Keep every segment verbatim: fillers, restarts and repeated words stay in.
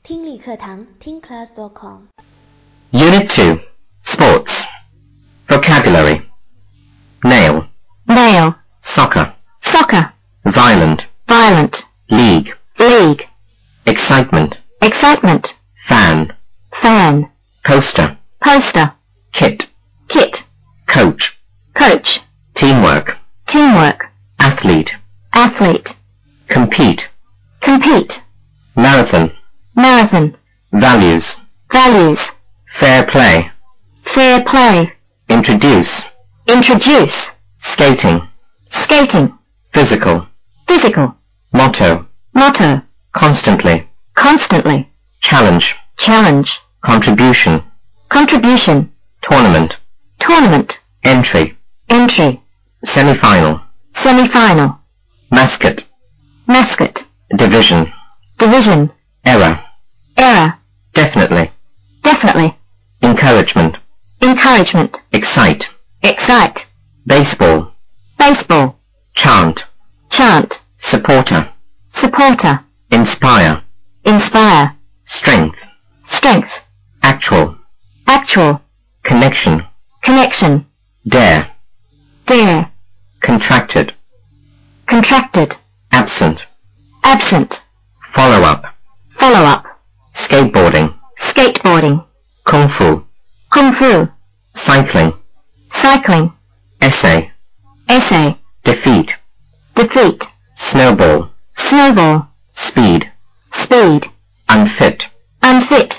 听力课堂听 class dot com Unit two, Sports. Vocabulary. Nail. Nail. Soccer. Soccer. Violent. Violent. League. League. Excitement. Excitement. Fan. Fan. Poster. Poster. Kit. Kit. Coach. Coach. Teamwork. Teamwork. Athlete. Athlete. Compete. Compete. Marathon. Marathon. Values. Values. Fair play. Fair play. Introduce. Introduce. Skating. Skating. Physical. Physical. Motto. Motto. Constantly. Constantly. Challenge. Challenge. Contribution. Contribution. Tournament. Tournament. Entry. Entry. Semi-final. Semi-final. Mascot. Mascot. Division. Division. Error. Error. Definitely. Definitely. Encouragement. Encouragement. Excite. Excite. Baseball. Baseball. Chant. Chant. Supporter. Supporter. Inspire. Inspire. Strength. Strength. Actual. Actual. Connection. Connection. Dare. Dare. Contracted. Contracted. Absent. Absent. Follow up. Follow up. Skateboarding. Skateboarding. Kung fu. Kung fu. Cycling. Cycling. Essay. Essay. Defeat. Defeat. Snowball. Snowball. Speed. Speed. Unfit. Unfit.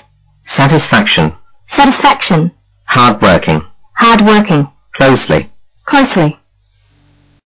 Satisfaction. Satisfaction. Hard working. Hard working. Closely. Closely.